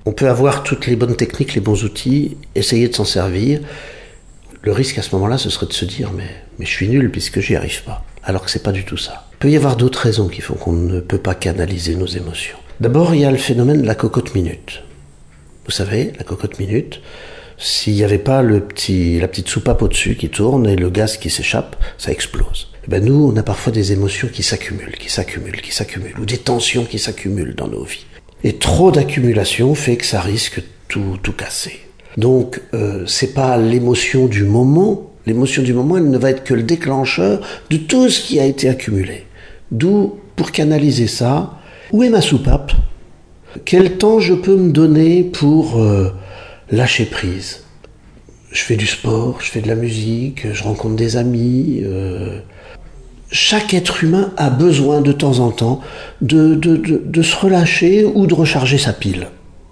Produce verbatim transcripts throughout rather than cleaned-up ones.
On peut avoir toutes les bonnes techniques, les bons outils, essayer de s'en servir. Le risque à ce moment-là, ce serait de se dire mais, mais je suis nul puisque j'y arrive pas. Alors que c'est pas du tout ça. Il peut y avoir d'autres raisons qui font qu'on ne peut pas canaliser nos émotions. D'abord, il y a le phénomène de la cocotte minute. Vous savez, la cocotte minute, s'il n'y avait pas le petit, la petite soupape au-dessus qui tourne et le gaz qui s'échappe, ça explose. Et ben nous, on a parfois des émotions qui s'accumulent, qui s'accumulent, qui s'accumulent, ou des tensions qui s'accumulent dans nos vies. Et trop d'accumulation fait que ça risque tout, tout casser. Donc, euh, c'est pas l'émotion du moment. L'émotion du moment, elle ne va être que le déclencheur de tout ce qui a été accumulé. D'où, pour canaliser ça, où est ma soupape ? Quel temps je peux me donner pour euh, lâcher prise ? Je fais du sport, je fais de la musique, je rencontre des amis. Euh... Chaque être humain a besoin de temps en temps de, de, de, de se relâcher ou de recharger sa pile.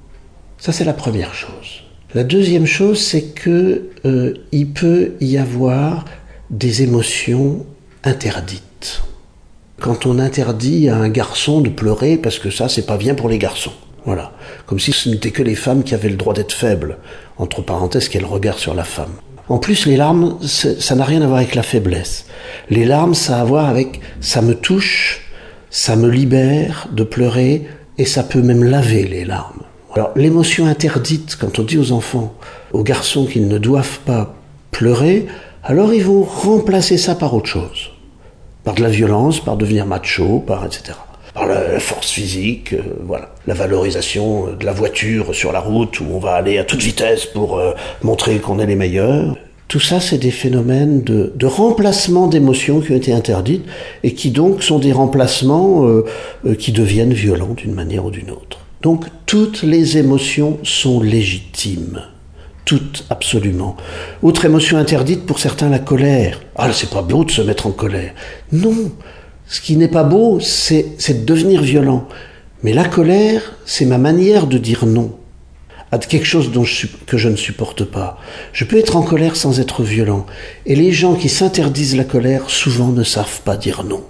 Ça, c'est la première chose. La deuxième chose, c'est que euh, il peut y avoir des émotions interdites. Quand on interdit à un garçon de pleurer parce que ça, c'est pas bien pour les garçons. Voilà. Comme si ce n'était que les femmes qui avaient le droit d'être faibles. Entre parenthèses, quel regard sur la femme. En plus, les larmes, ça n'a rien à voir avec la faiblesse. Les larmes, ça a à voir avec ça me touche, ça me libère de pleurer et ça peut même laver les larmes. Alors, l'émotion interdite, quand on dit aux enfants, aux garçons qu'ils ne doivent pas pleurer, alors ils vont remplacer ça par autre chose. Par de la violence, par devenir macho, par et cetera. Par la, la force physique, euh, voilà. La valorisation de la voiture sur la route où on va aller à toute vitesse pour euh, montrer qu'on est les meilleurs. Tout ça, c'est des phénomènes de, de remplacement d'émotions qui ont été interdites et qui donc sont des remplacements euh, euh, qui deviennent violents d'une manière ou d'une autre. Donc, toutes les émotions sont légitimes. Toutes, absolument. Autre émotion interdite, pour certains, la colère. Ah, c'est pas beau de se mettre en colère. Non. Ce qui n'est pas beau, c'est, c'est de devenir violent. Mais la colère, c'est ma manière de dire non à quelque chose dont je, que je ne supporte pas. Je peux être en colère sans être violent. Et les gens qui s'interdisent la colère, souvent ne savent pas dire non.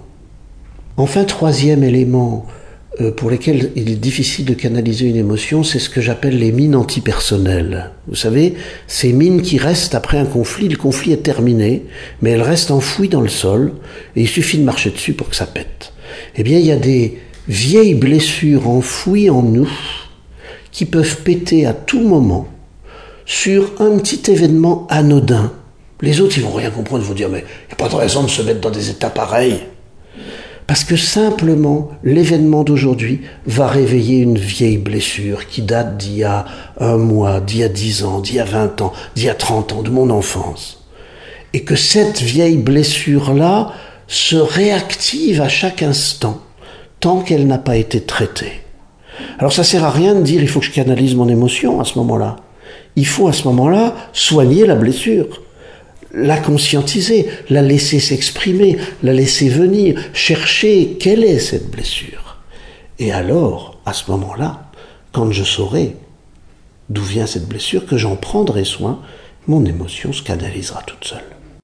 Enfin, troisième élément euh, pour lesquels il est difficile de canaliser une émotion, c'est ce que j'appelle les mines antipersonnelles. Vous savez, ces mines qui restent après un conflit, le conflit est terminé, mais elles restent enfouies dans le sol, et il suffit de marcher dessus pour que ça pète. Eh bien, il y a des vieilles blessures enfouies en nous, qui peuvent péter à tout moment sur un petit événement anodin. Les autres, ils vont rien comprendre, ils vont dire, mais il n'y a pas de raison de se mettre dans des états pareils. Parce que simplement, l'événement d'aujourd'hui va réveiller une vieille blessure qui date d'il y a un mois, d'il y a dix ans, d'il y a vingt ans, d'il y a trente ans, de mon enfance. Et que cette vieille blessure-là se réactive à chaque instant, tant qu'elle n'a pas été traitée. Alors ça sert à rien de dire il faut que je canalise mon émotion à ce moment-là. Il faut à ce moment-là soigner la blessure, la conscientiser, la laisser s'exprimer, la laisser venir, chercher quelle est cette blessure. Et alors, à ce moment-là, quand je saurai d'où vient cette blessure, que j'en prendrai soin, mon émotion se canalisera toute seule.